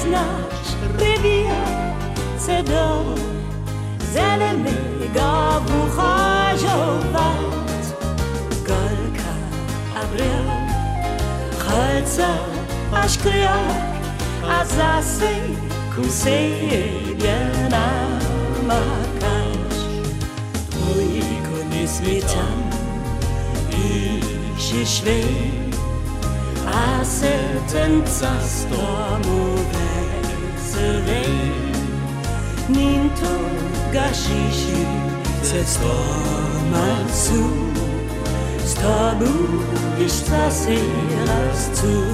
przez nasz rewir, це до zelenego wychorzować. Golka, abryl, kolca, aż kryjak, a zasy ku siebie namakasz. Twój koniec mi tam i się świe, a serce z domu weselej. Nin to gashishi, se stomacu, z tobą już czasy raz tu.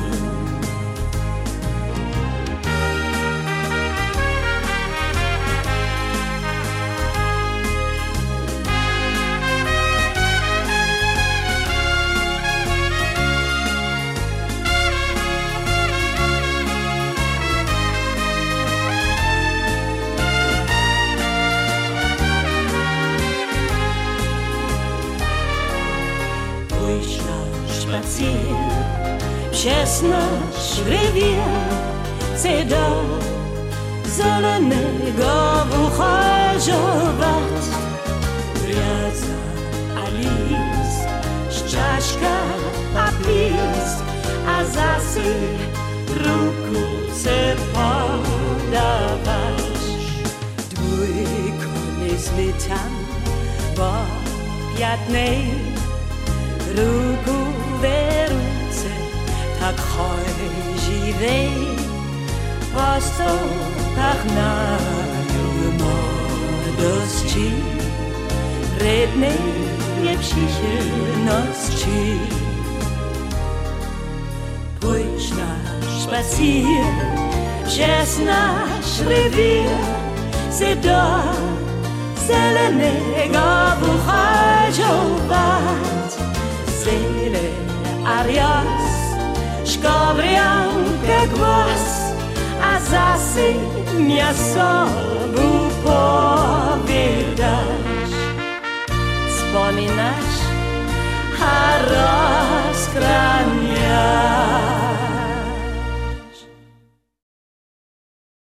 Spazier przez nasz rewir, це до zelenego wychorzować. Gwiazda, a list, szczaszka, a pis, a zasy ruku se podawać. Twój koniec mi tam, bo piętnej ruku wieruce, tak chodzi po stopach naszej młodości, rednej nieprzyjemności. Pójdź nasz spacer przez nasz rewir, se do zelenego wychorzować. Seele, arias, szkobriankę głos, a zasy miasto był